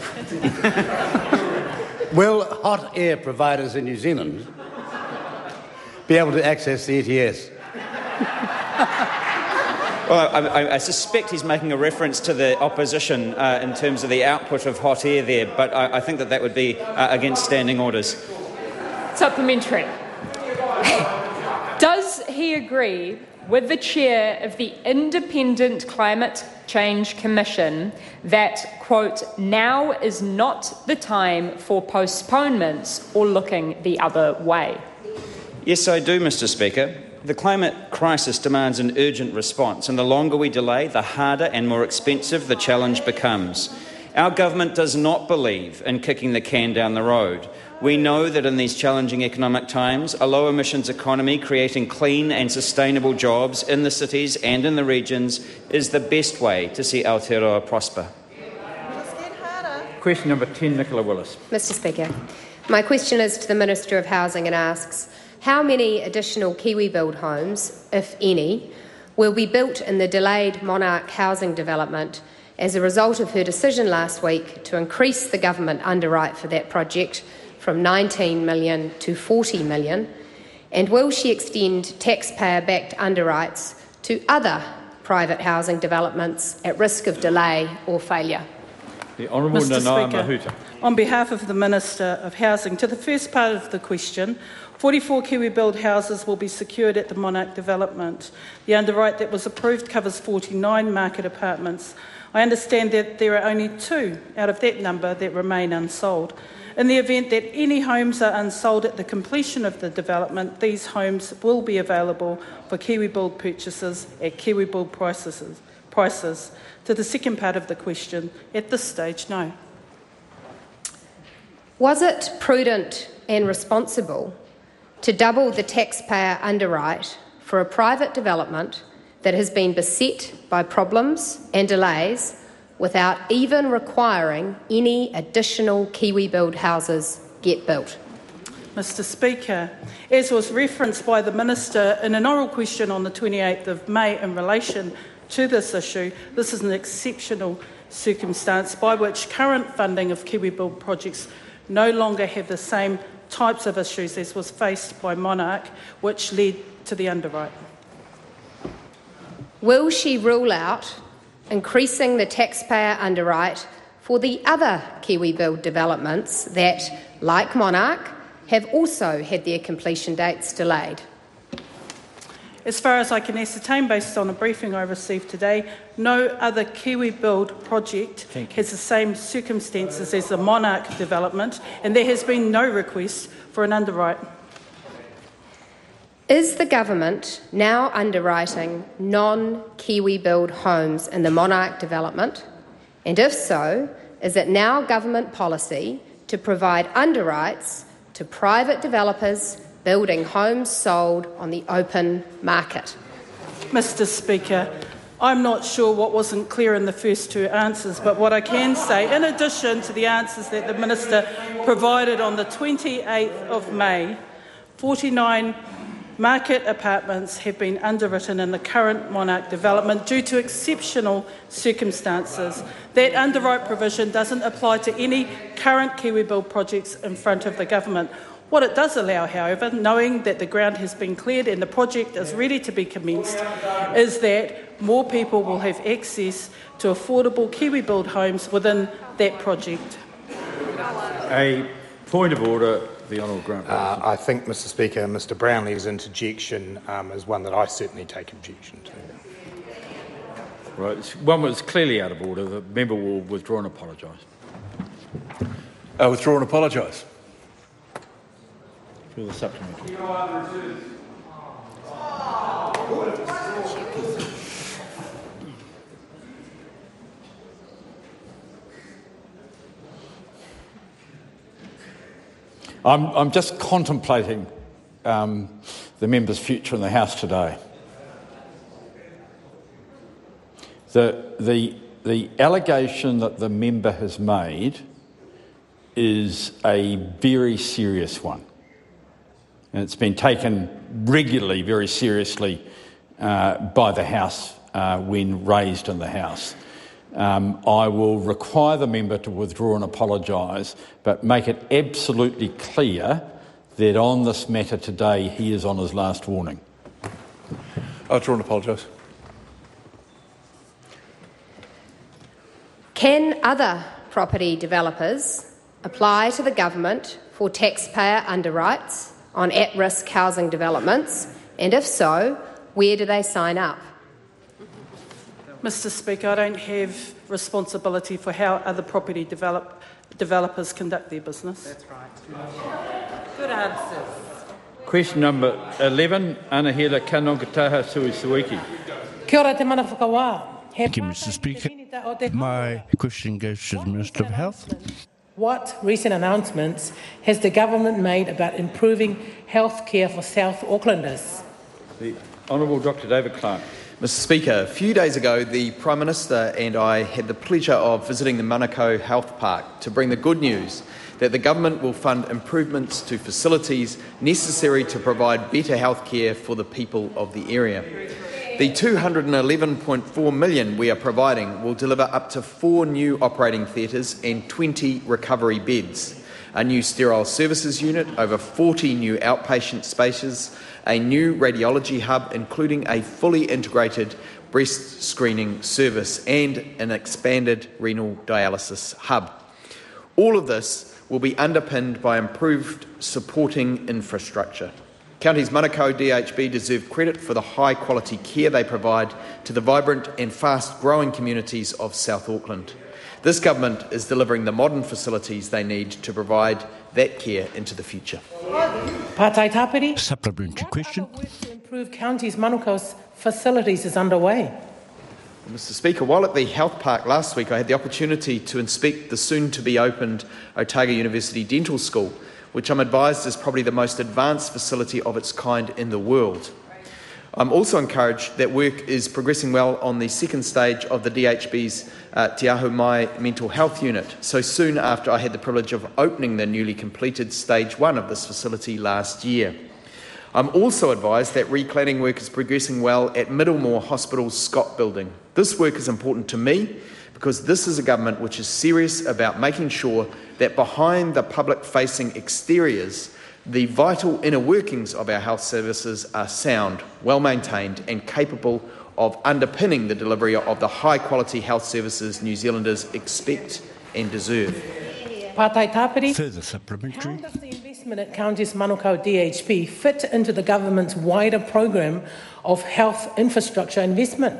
Will hot air providers in New Zealand be able to access the E T S? Well, I, I, I suspect he's making a reference to the opposition uh, in terms of the output of hot air there, but I, I think that that would be uh, against standing orders. Supplementary. Does he agree with the chair of the Independent Climate Change Commission that, quote, now is not the time for postponements or looking the other way? Yes, I do, Mr Speaker. The climate crisis demands an urgent response, and the longer we delay, the harder and more expensive the challenge becomes. Our government does not believe in kicking the can down the road. We know that in these challenging economic times, a low-emissions economy creating clean and sustainable jobs in the cities and in the regions is the best way to see Aotearoa prosper. Question number ten, Nicola Willis. Mr Speaker, my question is to the Minister of Housing and asks, how many additional Kiwi-build homes, if any, will be built in the delayed Monarch housing development as a result of her decision last week to increase the government underwrite for that project from nineteen million dollars to forty million dollars, and will she extend taxpayer-backed underwrites to other private housing developments at risk of delay or failure? The Honourable Mister Nanaia Speaker, Mahuta. on behalf of the Minister of Housing, to the first part of the question, forty-four KiwiBuild houses will be secured at the Monarch development. The underwrite that was approved covers forty-nine market apartments. I understand that there are only two out of that number that remain unsold. In the event that any homes are unsold at the completion of the development, these homes will be available for KiwiBuild purchases at KiwiBuild prices. prices. To the second part of the question, at this stage, no. Was it prudent and responsible to double the taxpayer underwrite for a private development that has been beset by problems and delays without even requiring any additional KiwiBuild houses get built? Mister Speaker, as was referenced by the Minister in an oral question on the twenty-eighth of May in relation to this issue, this is an exceptional circumstance by which current funding of KiwiBuild projects no longer have the same types of issues as was faced by Monarch, which led to the underwrite. Will she rule out increasing the taxpayer underwrite for the other KiwiBuild developments that, like Monarch, have also had their completion dates delayed? As far as I can ascertain, based on a briefing I received today, no other KiwiBuild project has the same circumstances as the Monarch development, and there has been no request for an underwrite. Is the government now underwriting non-KiwiBuild homes in the Monarch development? And if so, is it now government policy to provide underwrites to private developers building homes sold on the open market? Mister Speaker, I'm not sure what wasn't clear in the first two answers, but what I can say, in addition to the answers that the Minister provided on the twenty-eighth of May, forty-nine market apartments have been underwritten in the current Monarch development due to exceptional circumstances. That underwrite provision doesn't apply to any current KiwiBuild projects in front of the government. What it does allow, however, knowing that the ground has been cleared and the project is ready to be commenced, is that more people will have access to affordable KiwiBuild homes within that project. A point of order, the Honourable Grant. Uh, I think, Mister Speaker, Mister Brownlee's interjection um, is one that I certainly take objection to. Right, it's one was clearly out of order. The member will withdraw and apologise. I withdraw and apologise. For the supplementary. I'm, I'm just contemplating um, the member's future in the House today. The, the, the allegation that the member has made is a very serious one. And it's been taken regularly, very seriously, uh, by the House uh, when raised in the House. Um, I will require the member to withdraw and apologise, but make it absolutely clear that on this matter today he is on his last warning. I withdraw and apologise. Can other property developers apply to the government for taxpayer underwrites on at-risk housing developments? And if so, where do they sign up? Mister Speaker, I don't have responsibility for how other property develop, developers conduct their business. That's right. Good answers. Question number eleven, Anahela Kanongataha Suisuiki. Kia ora te mana whakawā. Thank you, Mister Speaker. My question goes to the Minister of Health. What recent announcements has the government made about improving health care for South Aucklanders? The Honourable Doctor David Clark. Mister Speaker, a few days ago the Prime Minister and I had the pleasure of visiting the Manukau Health Park to bring the good news that the government will fund improvements to facilities necessary to provide better health care for the people of the area. The two hundred eleven point four million dollars we are providing will deliver up to four new operating theatres and twenty recovery beds, a new sterile services unit, over forty new outpatient spaces, a new radiology hub including a fully integrated breast screening service and an expanded renal dialysis hub. All of this will be underpinned by improved supporting infrastructure. Counties Manukau D H B deserve credit for the high-quality care they provide to the vibrant and fast-growing communities of South Auckland. This government is delivering the modern facilities they need to provide that care into the future. Pātai Tāpiri. Supplementary question. Work to improve counties Manukau's facilities is underway. Mister Speaker, while at the Health Park last week, I had the opportunity to inspect the soon-to-be-opened Otago University Dental School, which I'm advised is probably the most advanced facility of its kind in the world. I'm also encouraged that work is progressing well on the second stage of the D H B's uh, Te Ahu Mai Mental Health Unit, so soon after I had the privilege of opening the newly completed stage one of this facility last year. I'm also advised that recladding work is progressing well at Middlemore Hospital's Scott Building. This work is important to me because this is a government which is serious about making sure that behind the public-facing exteriors, the vital inner workings of our health services are sound, well-maintained and capable of underpinning the delivery of the high-quality health services New Zealanders expect and deserve. Pātai Tāpiri. Further supplementary. How does the investment at Counties Manukau D H B fit into the government's wider program of health infrastructure investment?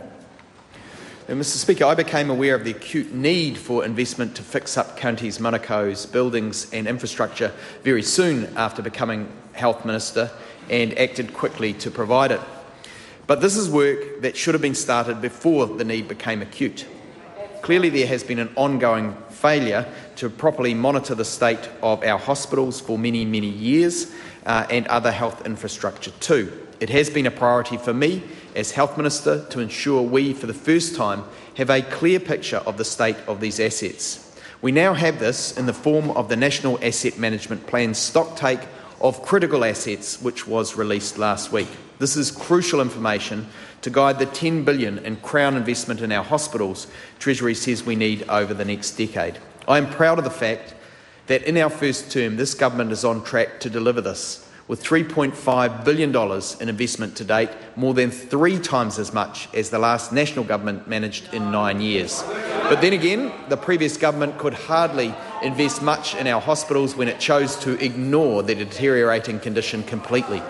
And Mister Speaker, I became aware of the acute need for investment to fix up Counties Manukau's buildings and infrastructure very soon after becoming Health Minister and acted quickly to provide it. But this is work that should have been started before the need became acute. Clearly there has been an ongoing failure to properly monitor the state of our hospitals for many, many years uh, and other health infrastructure too. It has been a priority for me as Health Minister to ensure we, for the first time, have a clear picture of the state of these assets. We now have this in the form of the National Asset Management Plan stocktake of critical assets, which was released last week. This is crucial information to guide the ten billion dollars in Crown investment in our hospitals Treasury says we need over the next decade. I am proud of the fact that in our first term, this government is on track to deliver this, with three point five billion dollars in investment to date, more than three times as much as the last national government managed in nine years. But then again, the previous government could hardly invest much in our hospitals when it chose to ignore their deteriorating condition completely.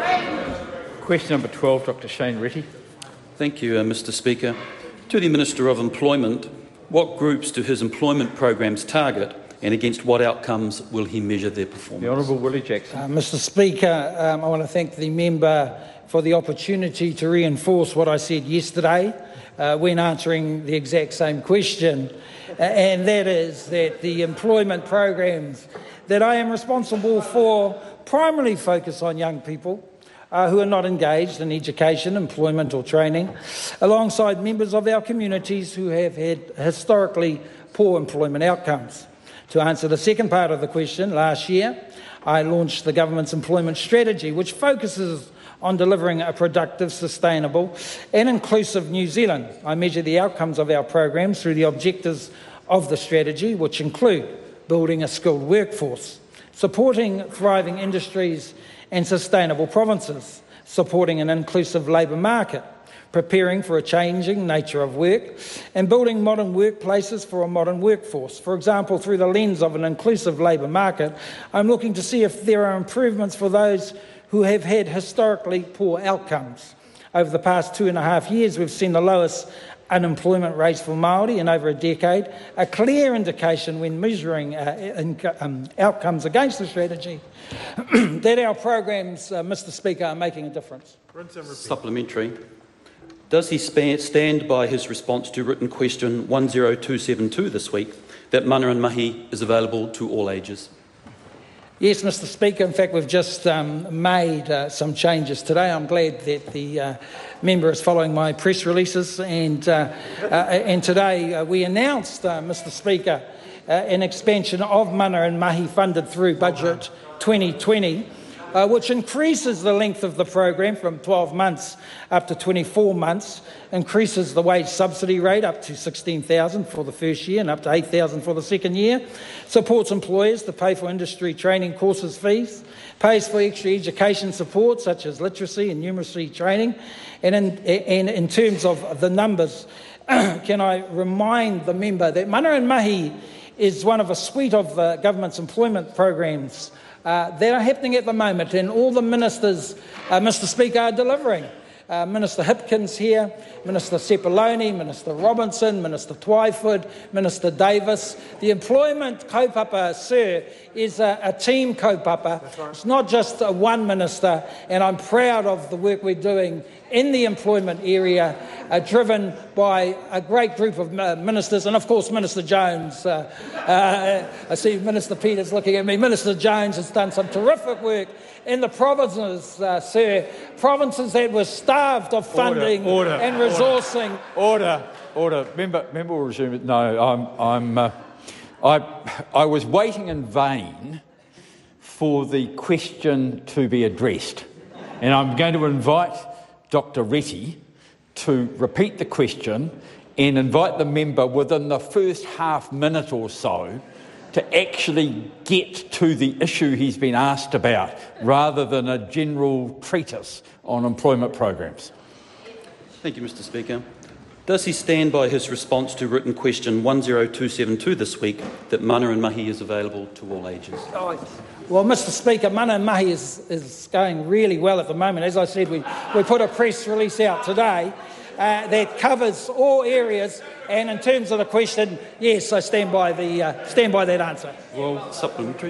Question number twelve, Doctor Shane Reti. Thank you, uh, Mister Speaker. To the Minister of Employment, what groups do his employment programs target, and against what outcomes will he measure their performance? The Honourable Willie Jackson. Uh, Mister Speaker, um, I want to thank the member for the opportunity to reinforce what I said yesterday uh, when answering the exact same question, uh, and that is that the employment programs that I am responsible for primarily focus on young people Uh, who are not engaged in education, employment or training, alongside members of our communities who have had historically poor employment outcomes. To answer the second part of the question, last year I launched the government's employment strategy, which focuses on delivering a productive, sustainable and inclusive New Zealand. I measure the outcomes of our programs through the objectives of the strategy, which include building a skilled workforce, supporting thriving industries and sustainable provinces, supporting an inclusive labour market, preparing for a changing nature of work, and building modern workplaces for a modern workforce. For example, through the lens of an inclusive labour market, I'm looking to see if there are improvements for those who have had historically poor outcomes. Over the past two and a half years, we've seen the lowest unemployment rates for Māori in over a decade, a clear indication when measuring uh, in, um, outcomes against the strategy that our programs, uh, Mister Speaker, are making a difference. Supplementary. Does he stand by his response to written question one zero two seven two this week that mana and mahi is available to all ages? Yes, Mister Speaker. In fact, we've just um, made uh, some changes today. I'm glad that the uh, member is following my press releases. And, uh, uh, and today uh, we announced, uh, Mister Speaker, uh, an expansion of mana and mahi funded through Budget twenty twenty uh, which increases the length of the program from twelve months up to twenty-four months, increases the wage subsidy rate up to sixteen thousand dollars for the first year and up to eight thousand dollars for the second year, supports employers to pay for industry training courses fees, pays for extra education support such as literacy and numeracy training, and in, and in terms of the numbers, can I remind the member that Mana and Mahi is one of a suite of the government's employment programs uh, that are happening at the moment, and all the ministers, uh, Mister Speaker, are delivering. Uh, Minister Hipkins here, Minister Sepuloni, Minister Robinson, Minister Twyford, Minister Davis. The employment kaupapa, sir, is a, a team kaupapa. Right. It's not just uh, one minister, and I'm proud of the work we're doing in the employment area, uh, driven by a great group of uh, ministers, and of course Minister Jones. Uh, uh, I see Minister Peters looking at me. Minister Jones has done some terrific work in the provinces, uh, sir, provinces that were starved of funding order, order, and resourcing. Order, order. order. Member, member will resume it. No, I'm, I'm, uh, I, I was waiting in vain for the question to be addressed, and I'm going to invite Doctor Retty to repeat the question and invite the member within the first half minute or so to actually get to the issue he's been asked about, rather than a general treatise on employment programs. Thank you, Mister Speaker. Does he stand by his response to written question one zero two seven two this week that Mana and Mahi is available to all ages? Oh, well, Mister Speaker, Mana and Mahi is, is going really well at the moment. As I said, we, we put a press release out today uh, that covers all areas. And in terms of the question, yes, I stand by the uh, stand by that answer. Well, supplementary.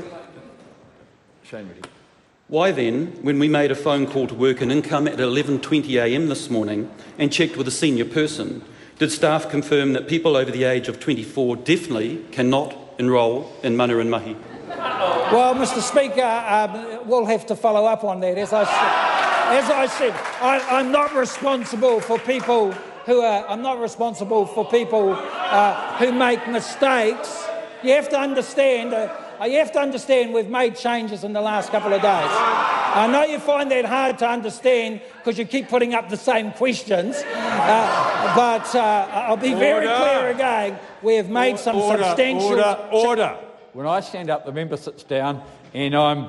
Shane Reddy. Why then, when we made a phone call to work and income at eleven twenty a m this morning and checked with a senior person, did staff confirm that people over the age of twenty-four definitely cannot enrol in Mana and Mahi? Well, Mister Speaker, um, we'll have to follow up on that. As I said, as I said, I, I'm not responsible for people. Who are, I'm not responsible for people uh, who make mistakes. You have to understand. Uh, you have to understand. We've made changes in the last couple of days. I know you find that hard to understand because you keep putting up the same questions. Uh, but uh, I'll be very Order. clear again. We have made some order, substantial. Order. Order. When I stand up, the member sits down, and I'm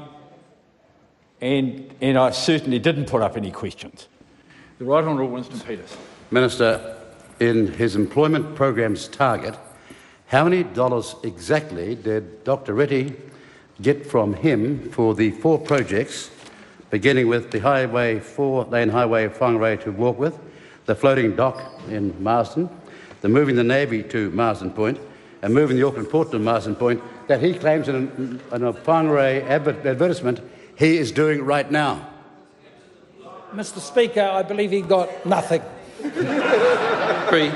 and and I certainly didn't put up any questions. The Right Honourable Winston Peters. Minister, in his employment program's target, how many dollars exactly did Doctor Retty get from him for the four projects, beginning with the highway, four-lane highway Whangarei to Warkworth, the floating dock in Marsden, the moving the Navy to Marsden Point, and moving the Auckland Port to Marsden Point, that he claims in a, in a Whangarei adver- advertisement he is doing right now? Mister Speaker, I believe he got nothing. Three.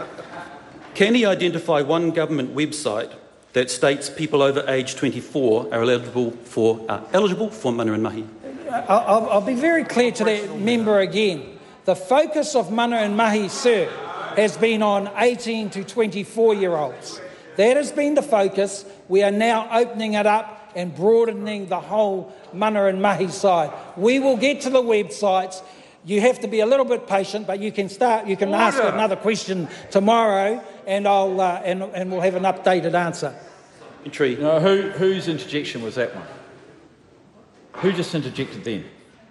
Can he identify one government website that states people over age twenty-four are eligible for uh, eligible for Mana and Mahi? I'll, I'll be very clear to that member again. The focus of Mana and Mahi, sir, has been on eighteen to twenty-four-year-olds. That has been the focus. We are now opening it up and broadening the whole Mana and Mahi side. We will get to the websites. You have to be a little bit patient, but you can start. You can Order. ask another question tomorrow, and I'll uh, and, and we'll have an updated answer. Entry. No, who whose interjection was that one? Who just interjected then?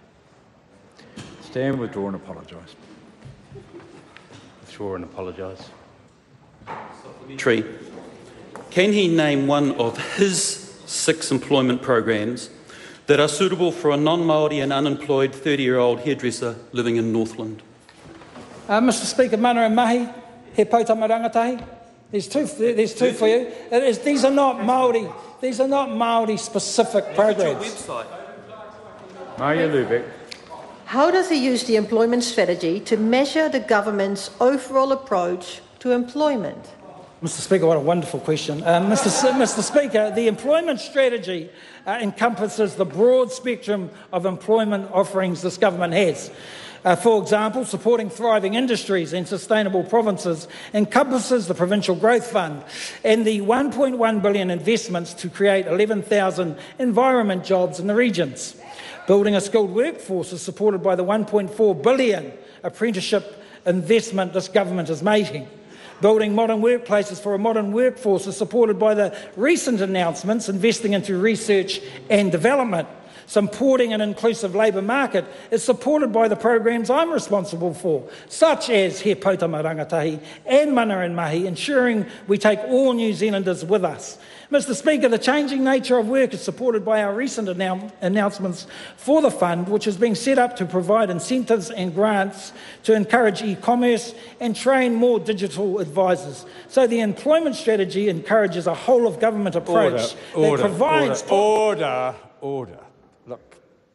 Stand, withdraw, and apologise. Withdraw and apologise. Entry. Can he name one of his six employment programs that are suitable for a non-Māori and unemployed thirty-year-old hairdresser living in Northland? Uh, Mister Speaker, Mana and Mahi, he Poutama Rangatahi. There's two. There's two for you. It is, these are not Māori. These are not Māori specific programs. Website. Maria Lubeck. How does he use the employment strategy to measure the government's overall approach to employment? Mister Speaker, what a wonderful question. Uh, Mister S- Mister Speaker, the employment strategy uh, encompasses the broad spectrum of employment offerings this government has. Uh, for example, supporting thriving industries and sustainable provinces encompasses the Provincial Growth Fund and the one point one billion dollars investments to create eleven thousand environment jobs in the regions. Building a skilled workforce is supported by the one point four billion dollars apprenticeship investment this government is making. Building modern workplaces for a modern workforce is supported by the recent announcements investing into research and development. Supporting an inclusive labour market is supported by the programs I'm responsible for, such as He Pautama Rangatahi and Mana and Mahi, ensuring we take all New Zealanders with us. Mister Speaker, the changing nature of work is supported by our recent annou- announcements for the fund, which is being set up to provide incentives and grants to encourage e-commerce and train more digital advisors. So the employment strategy encourages a whole-of-government approach Order, that order, provides... Order, order, order. Look.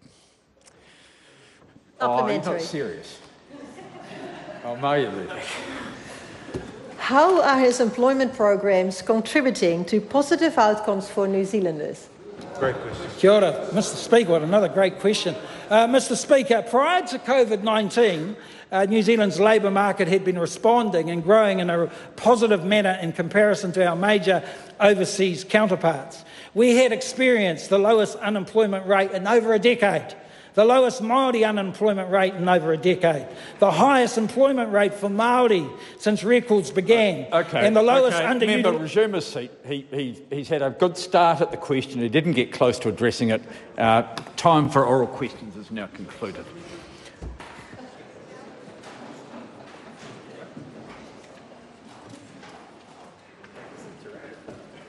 Oh, you're Supplementary. not serious. Oh, maybe. How are his employment programs contributing to positive outcomes for New Zealanders? Great question. Kia ora, Mister Speaker, what another great question. Uh, Mister Speaker, prior to COVID nineteen, uh, New Zealand's labour market had been responding and growing in a positive manner in comparison to our major overseas counterparts. We had experienced the lowest unemployment rate in over a decade, the lowest Māori unemployment rate in over a decade, the highest employment rate for Māori since records began, Okay, and the lowest okay. under... Member, resume his seat. He, he, he's had a good start at the question. He didn't get close to addressing it. Uh, time for oral questions is now concluded.